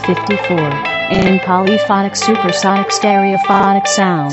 54. In polyphonic supersonic stereophonic sound.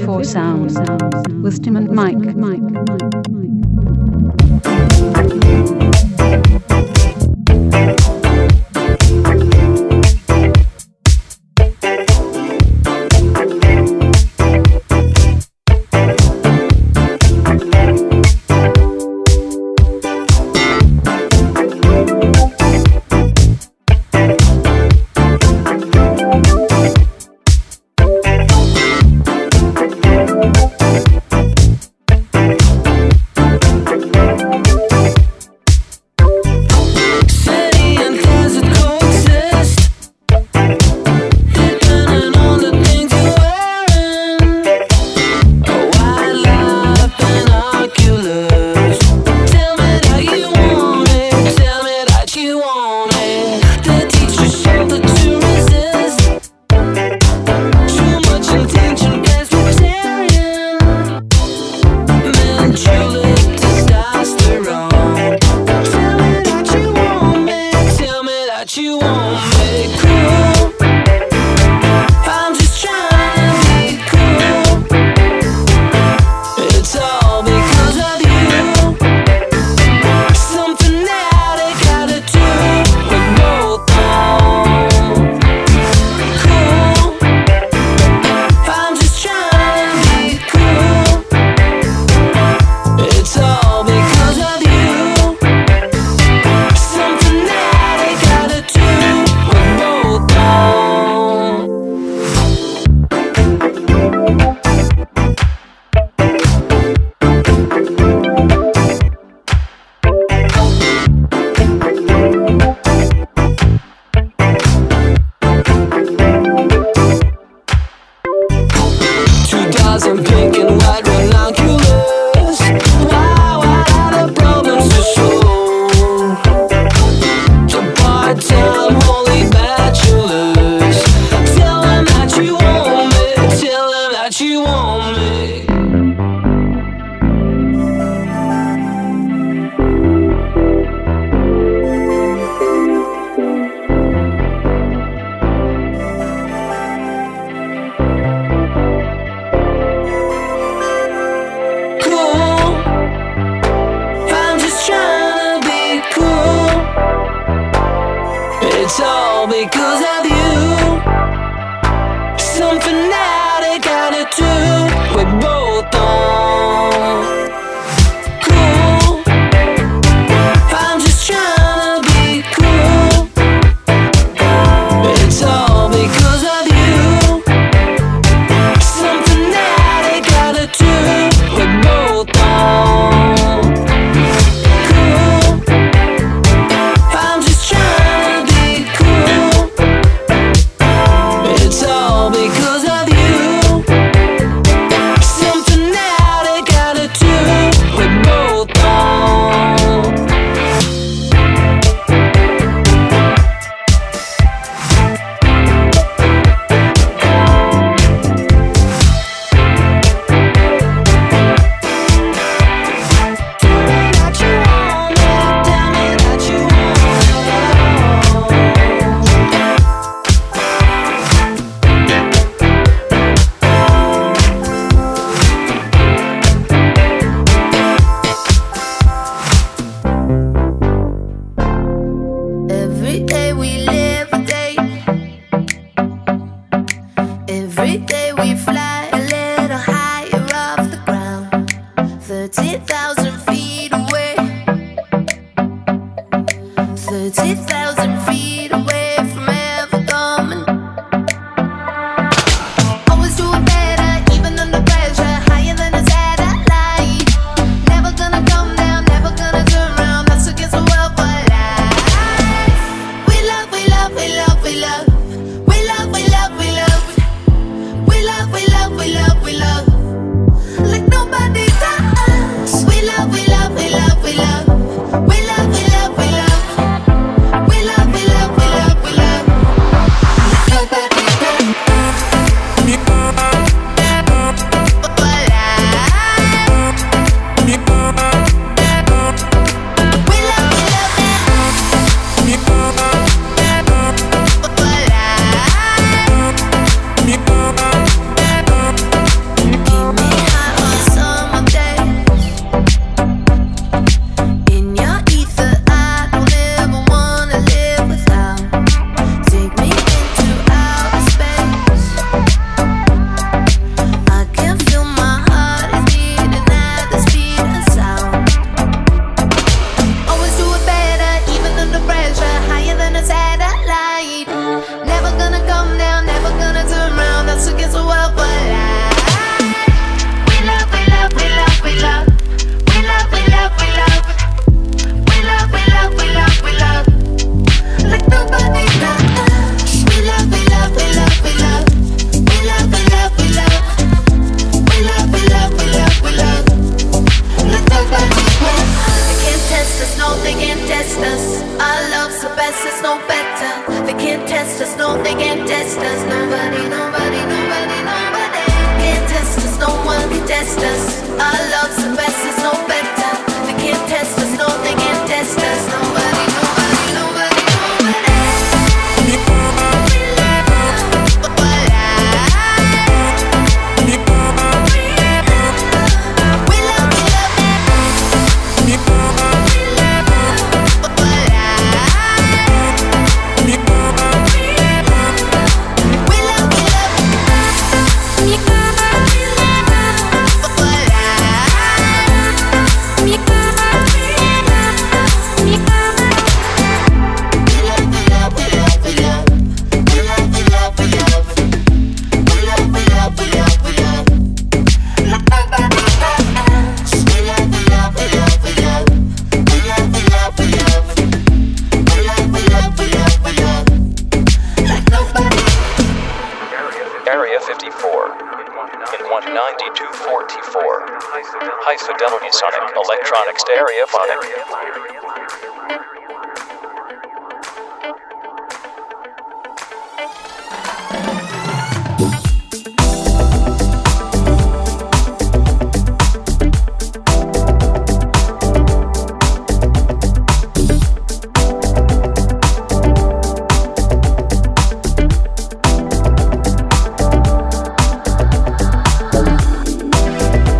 54 Sound with Tim and Mike. We love, like nobody does. We love. us, no, they can't test us. Nobody, nobody, nobody, nobody can't test us, no one can test us. Our love's the best, it's no better. They can't test us, no, they can't test us. Nobody, nobody, nobody, nobody. Area 54 in 192.44. High fidelity sonic electronics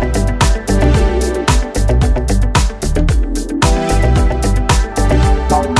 stereophonic.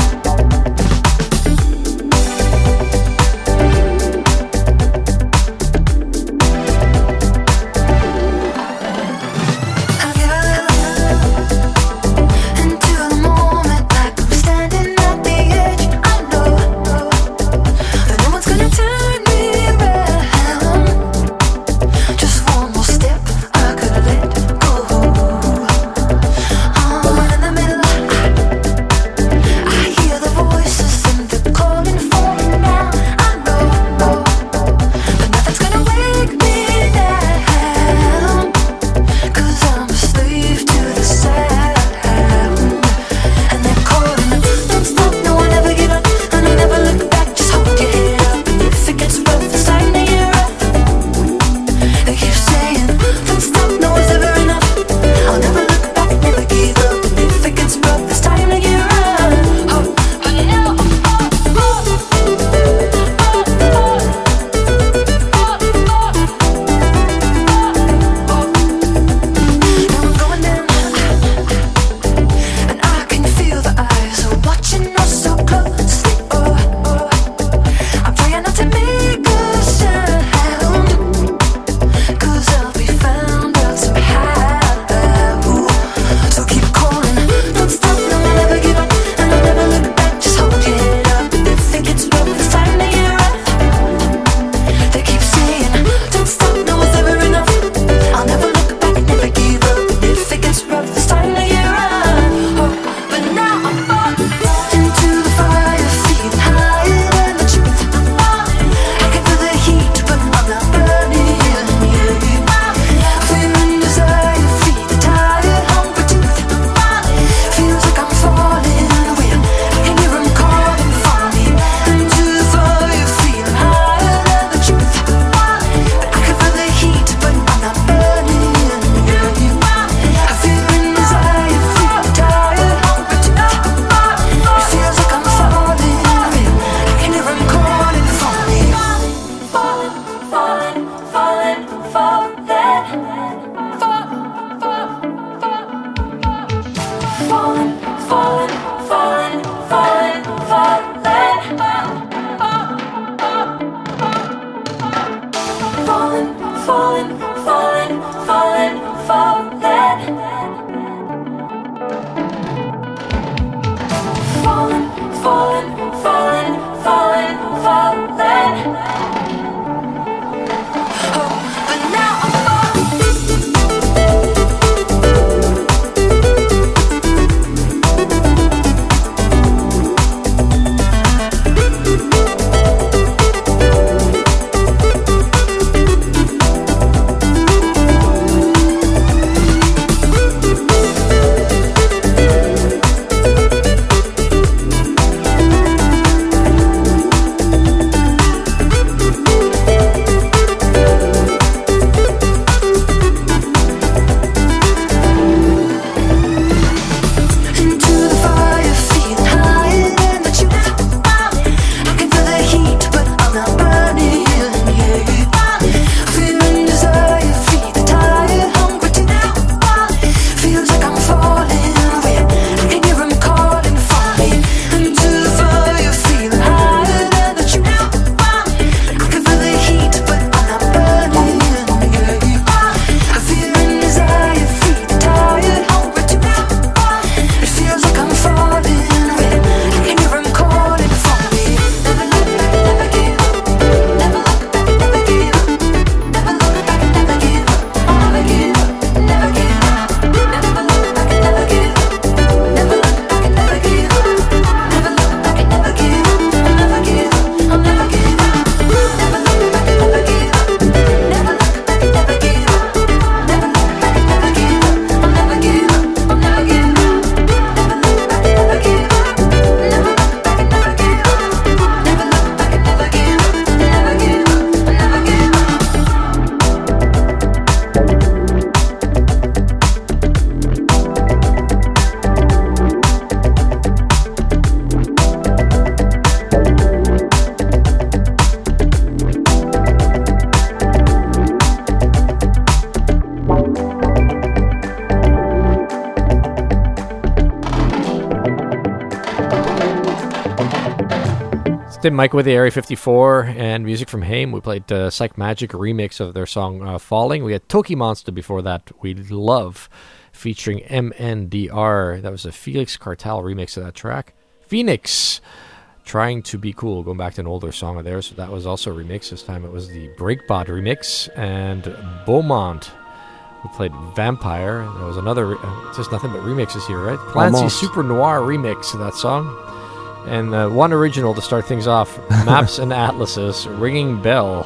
Tim Mike with the Area 54 and music from Haim. We played Psych Magic remix of their song Falling. We had Toki Monster before that. We Love featuring MNDR. That was a Felix Cartal remix of that track. Phoenix, Trying to Be Cool, going back to an older song of theirs. So that was also a remix. This time it was the Breakbot remix. And Beaumont, we played Vampire. There was another, just nothing but remixes here, right? Clancy Super Noir remix of that song. And one original to start things off, Maps and Atlases, Ringing Bell,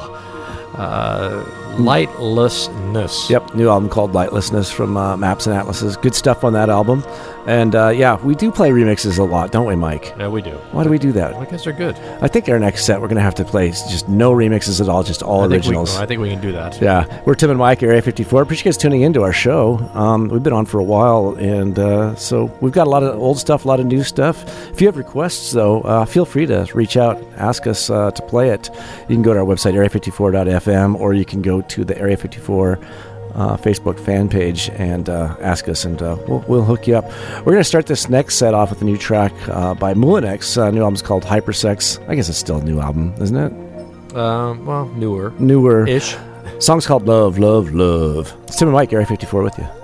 Lightlessness. Yep, new album called Lightlessness from Maps and Atlases. Good stuff on that album. And yeah, we do play remixes a lot, don't we, Mike? Yeah, we do. Why do we do that? I guess they're good. I think our next set we're going to have to play just no remixes at all, just all originals. I think we can do that. Yeah, we're Tim and Mike, Area 54. Appreciate you guys tuning into our show. We've been on for a while, and so we've got a lot of old stuff, a lot of new stuff. If you have requests, though, feel free to reach out, ask us to play it. You can go to our website, area54.fm, or you can go to the Area 54 Facebook fan page and ask us, and we'll hook you up. We're going to start this next set off with a new track by Moulinex. New album's called Hypersex. I guess it's still a new album, isn't it? Well, newer. Newer. Ish. Song's called Love, Love, Love. It's Tim and Mike, Area 54 with you.